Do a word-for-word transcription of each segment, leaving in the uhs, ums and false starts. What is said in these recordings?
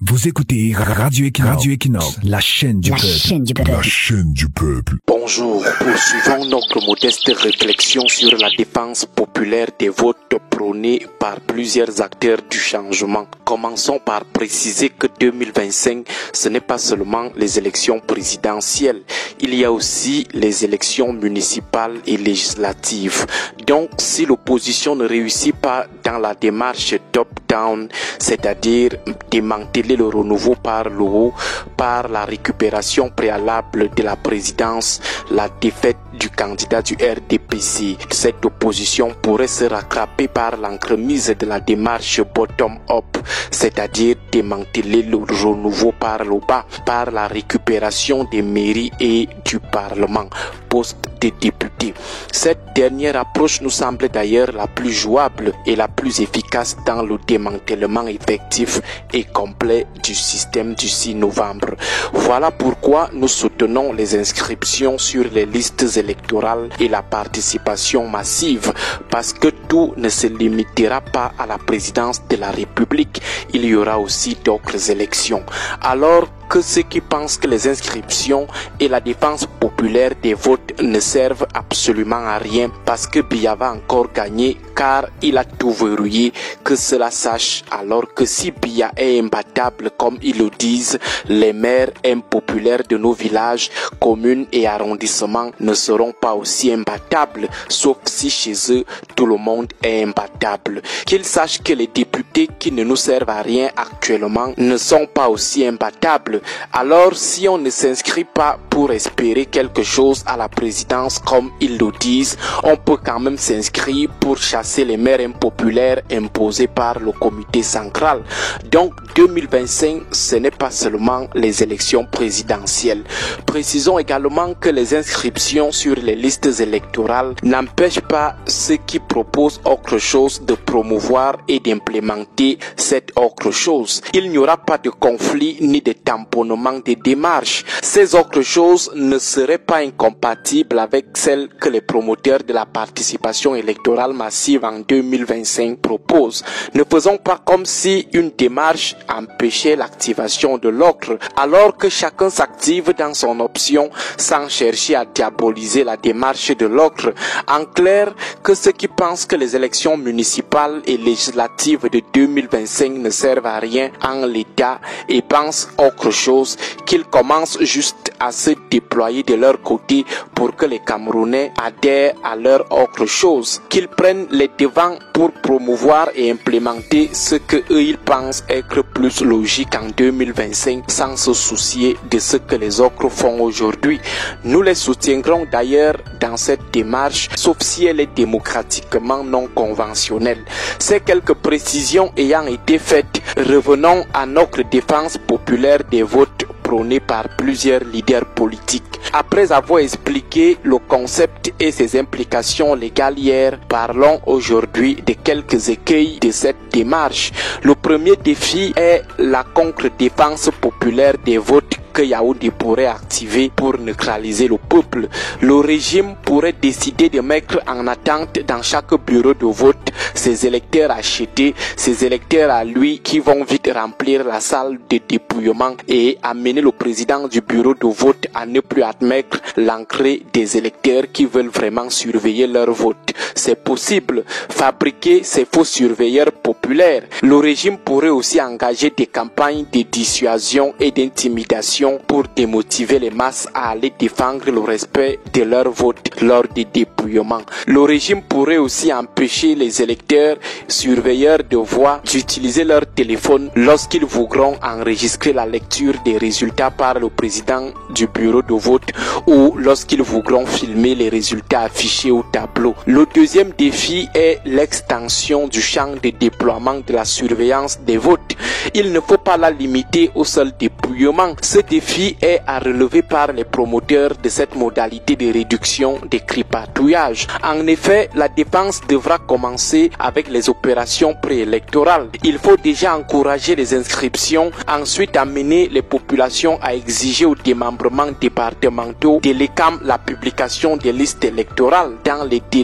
Vous écoutez Radio Equinox, Radio Equinox, la chaîne du la peuple. Chaîne du peuple. La chaîne du peuple. Bonjour, poursuivons notre modeste réflexion sur la défense populaire des votes prônés par plusieurs acteurs du changement. Commençons par préciser que deux mille vingt-cinq, ce n'est pas seulement les élections présidentielles, il y a aussi les élections municipales et législatives. Donc, si l'opposition ne réussit pas dans la démarche top-down, c'est-à-dire démanteler le renouveau par le haut, par la récupération préalable de la présidence, la défaite du candidat du R D P C, cette opposition pourrait se rattraper par l'entremise de la démarche bottom-up, c'est-à-dire démanteler le renouveau par le bas, par la récupération des mairies et du Parlement, poste des députés. Cette dernière approche nous semble d'ailleurs la plus jouable et la plus efficace dans le démantèlement effectif et complet du système du six novembre. Voilà pourquoi nous soutenons les inscriptions sur les listes électorales et la participation massive, parce que tout ne se limitera pas à la présidence de la République, il y aura aussi d'autres élections. Alors que ceux qui pensent que les inscriptions et la défense populaire des votes ne servent absolument à rien parce que Biya va encore gagner car il a tout verrouillé, que cela sache alors que si Biya est imbattable comme ils le disent, les maires impopulaires de nos villages, communes et arrondissements ne seront pas aussi imbattables, sauf si chez eux tout le monde est imbattable. Qu'ils sachent que les députés qui ne nous servent à rien actuellement ne sont pas aussi imbattables. Alors si on ne s'inscrit pas pour espérer quelque chose à la présidence comme ils le disent, on peut quand même s'inscrire pour chasser les maires impopulaires imposés par le comité central. Donc deux mille vingt-cinq, ce n'est pas seulement les élections présidentielles. Précisons également que les inscriptions sur les listes électorales n'empêchent pas ceux qui proposent autre chose de promouvoir et d'implémenter cette autre chose. Il n'y aura pas de conflit ni de tamponnement des démarches. Ces autres choses ne seraient pas incompatibles avec celles que les promoteurs de la participation électorale massive en deux mille vingt-cinq proposent. Ne faisons pas comme si une démarche empêchait l'activation de l'autre, alors que chacun s'active dans son option sans chercher à diaboliser la démarche de l'autre. En clair, que ceux qui pensent que les élections municipales et législatives de deux mille vingt-cinq ne servent à rien en l'état et pensent autre chose, qu'ils commencent juste à se déployer de leur côté pour que les Camerounais adhèrent à leur autre chose, qu'ils prennent les devants pour promouvoir et implémenter ce que eux ils pensent être plus logique en deux mille vingt-cinq sans se soucier de ce que les autres font aujourd'hui. Nous les soutiendrons d'ailleurs dans cette démarche, sauf si elle est démocratiquement non conventionnelle. Ces quelques précisions ayant été faites, revenons à notre défense populaire des votes prônés par plusieurs leaders politiques. Après avoir expliqué le concept et ses implications légales hier, parlons aujourd'hui de quelques écueils de cette démarche. Le premier défi est la contre-défense populaire des votes que Yaoundé pourrait activer pour neutraliser le peuple. Le régime pourrait décider de mettre en attente dans chaque bureau de vote ses électeurs achetés, ses électeurs à lui qui vont vite remplir la salle de dépouillement et amener le président du bureau de vote à ne plus admettre l'entrée des électeurs qui veulent vraiment surveiller leur vote. C'est possible. Fabriquer ces faux surveilleurs populaires. Le régime pourrait aussi engager des campagnes de dissuasion et d'intimidation pour démotiver les masses à aller défendre le respect de leur vote lors des dépouillements. Le régime pourrait aussi empêcher les électeurs surveilleurs de voix d'utiliser leur téléphone lorsqu'ils voudront enregistrer la lecture des résultats par le président du bureau de vote ou lorsqu'ils voudront filmer les résultats affichés au tableau. Le deuxième défi est l'extension du champ de déploiement de la surveillance des votes. Il ne faut pas la limiter au seul dépouillement. Ce défi est à relever par les promoteurs de cette modalité de réduction des cripatouillages. En effet, la défense devra commencer avec les opérations préélectorales. Il faut déjà encourager les inscriptions, ensuite amener les populations à exiger au démembrement départementaux de l'E C A M la publication des listes électorales dans les délais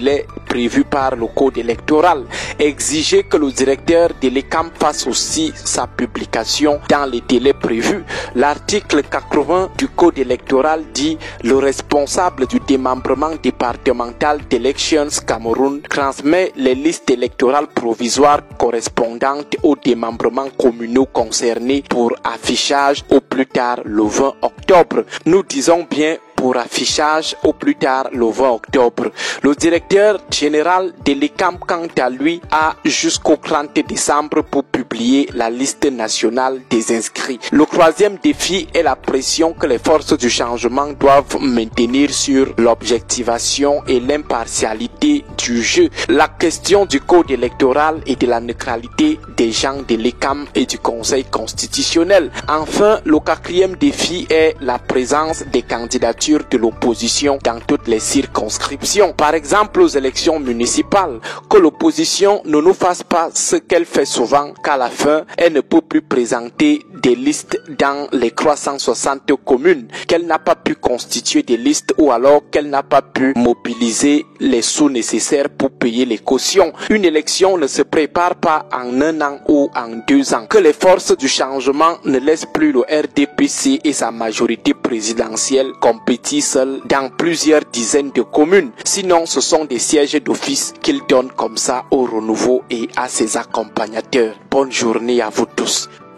prévu par le code électoral. Exiger que le directeur de l'E C A M fasse aussi sa publication dans les délais prévus. L'article quatre-vingts du code électoral dit le responsable du démembrement départemental d'Elections Cameroun transmet les listes électorales provisoires correspondantes aux démembrements communaux concernés pour affichage au plus tard le vingt octobre. Nous disons bien pour affichage au plus tard le vingt octobre. Le directeur général de l'E C A M, quant à lui, a jusqu'au trente décembre pour publier la liste nationale des inscrits. Le troisième défi est la pression que les forces du changement doivent maintenir sur l'objectivation et l'impartialité du jeu. La question du code électoral et de la neutralité des gens de l'E C A M et du Conseil constitutionnel. Enfin, le quatrième défi est la présence des candidatures de l'opposition dans toutes les circonscriptions. Par exemple, aux élections municipales, que l'opposition ne nous fasse pas ce qu'elle fait souvent, qu'à la fin, elle ne peut plus présenter des listes dans les trois cent soixante communes, qu'elle n'a pas pu constituer des listes ou alors qu'elle n'a pas pu mobiliser les sous nécessaires pour payer les cautions. Une élection ne se prépare pas en un an ou en deux ans. Que les forces du changement ne laissent plus le R D P C et sa majorité présidentielle compétir seuls dans plusieurs dizaines de communes. Sinon, ce sont des sièges d'office qu'ils donnent comme ça au renouveau et à ses accompagnateurs. Bonne journée à vous tous.